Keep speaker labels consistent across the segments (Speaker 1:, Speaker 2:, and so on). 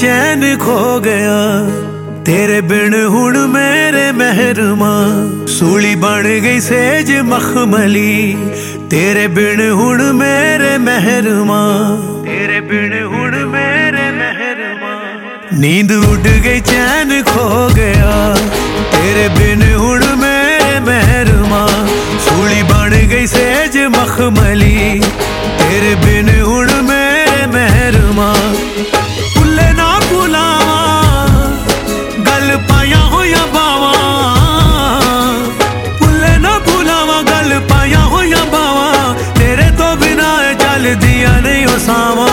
Speaker 1: चैन खो गया तेरे बिन हुण मेरे महरमा। सूली बन गई सेज मखमली तेरे बिन हुण मेरे महरमा। तेरे बिन हुण मेरे महरमा। नींद उड़ गई चैन खो गया तेरे बिन हुण मेरे महरमा। सूली बन गई सेज मखमली तेरे बिन हुण मेरे महरमा। भुले ना भुलावा गल पाया होया बावा। भुले ना भुलावा गल पाया होया बावा। तेरे तो बिना चल दिया नहीं हो सावा।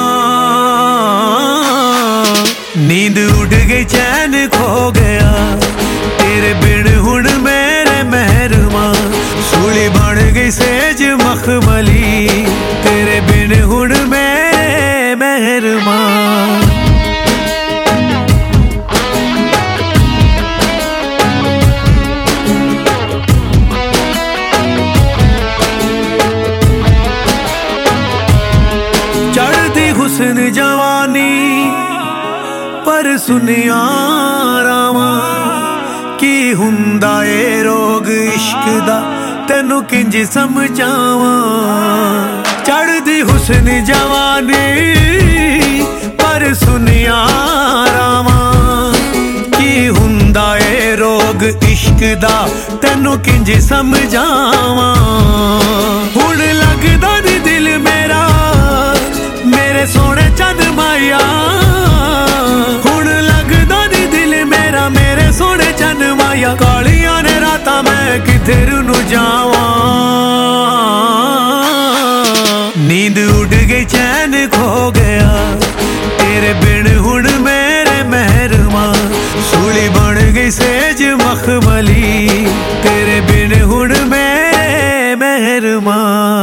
Speaker 1: नींद उड़ गई चैन खो गया तेरे बिन हुण मेरे महरमा। सूली बन गई सेज मखमली तेरे बिन हुण मेरे महरमा। चढ़ती हुस्न जवानी पर सुनिया रावा। की हुंदा ए रोग इश्क दा तेनू किंज समझावा। चढ़दी हुस्न जवानी पर सुनिया रावा। की हुंदा ए रोग इश्क दा तेनू किंज समझावा। हुण लगदा नी दिल मेरा मेरे सोने चंद माया। हुण लगदा नी दिल मेरा मेरे सोने चंद माया। कालियां ने रातां मैं किधर नू जावां। नींद उड़ गई चैन खो गया तेरे बिन हुण मेरे महरमा। सूली बन गई सेज मखमली तेरे बिन हुण मेरे महरमा।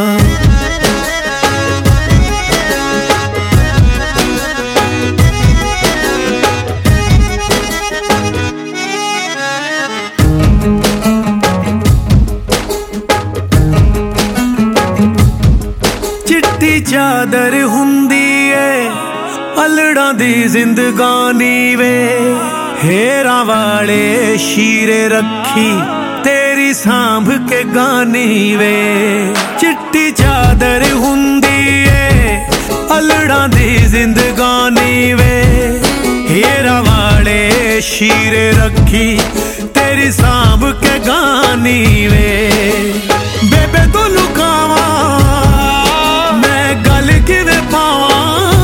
Speaker 1: चिट्टी चादर हुंदी ए अलड़ा दी जिंदगानी वे। हेरा वाले शीरे रखी तेरी सांभ के गानी वे। चिट्टी चादर हुंदी ए अलड़ा दी जिंदगानी वे। हेरा वाले शीरे रखी तेरी सांभ के गानी वे। बेबे तो लुकावा गल किवें पावा।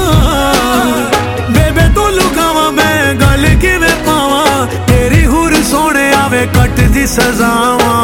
Speaker 1: बेबे तो लुकावा मैं गल किवें पावा। तेरी हुर सोने आवे कट दी सजावा।